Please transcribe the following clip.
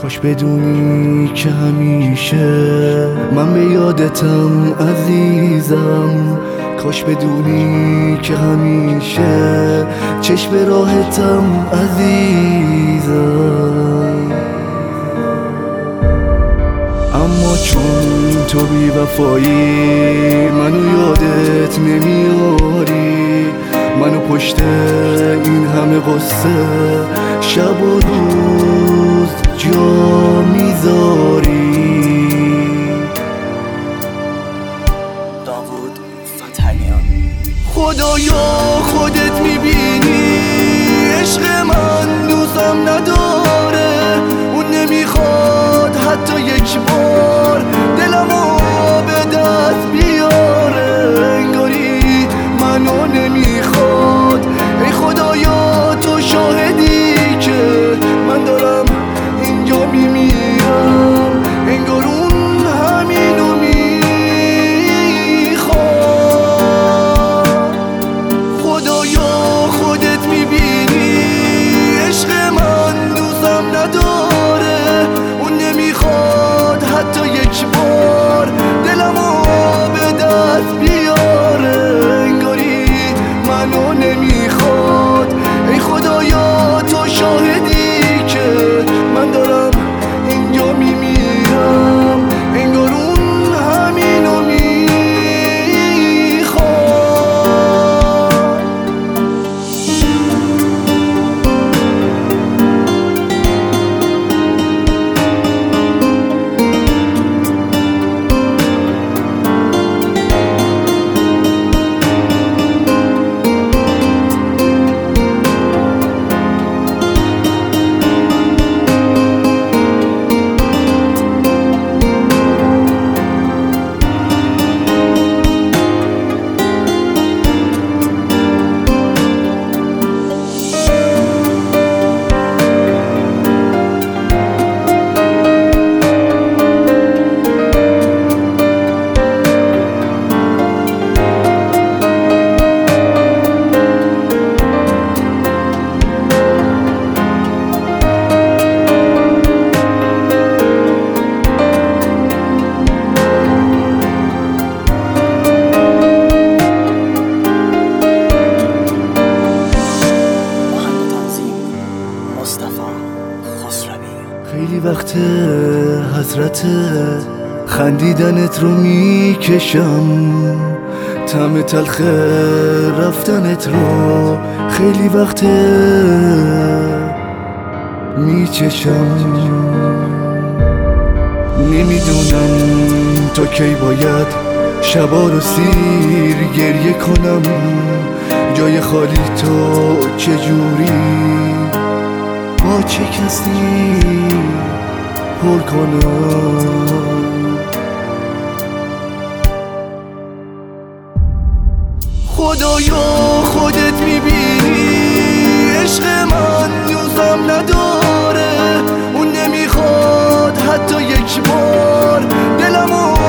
کاش بدونی که همیشه من به یادتم عزیزم. کاش بدونی که همیشه چشم به راحتم عزیزم. اما چون تو بی وفایی منو یادت نمیاری، منو پشت این همه قصه شب و روز جا میذاری. داوود فتحیان. خدایا خودت میبینی عشق من دوستم نداره، اون نمیخواد حتی یک بار دلمو به دست بیاره. انگاری منو نمیخواد. ای خدایا تو شاهدی که من دارم اینجا میمیرم، انگار اون همینو میخواد. خدایا خودت میبینی عشق من دوستم نداره، اون نمیخواد حتی یک بار دلمو به دست بیاره. انگاری منو نمیخواد. ای خدایا تو شاهدی که من دارم اینجا میمیرم، انگار اون همینو میخواد. خیلی وقت حضرت خندیدنت رو میکشم، طعم تلخ رفتنت رو خیلی وقت میچشم. نمیدونم تا کی باید شبا رو سیر گریه کنم، جای خالی تو چجوری با چه کسی پر کنم. خدایا خودت میبینی عشق من دوستم نداره، اون نمیخواد حتی یک بار دلمو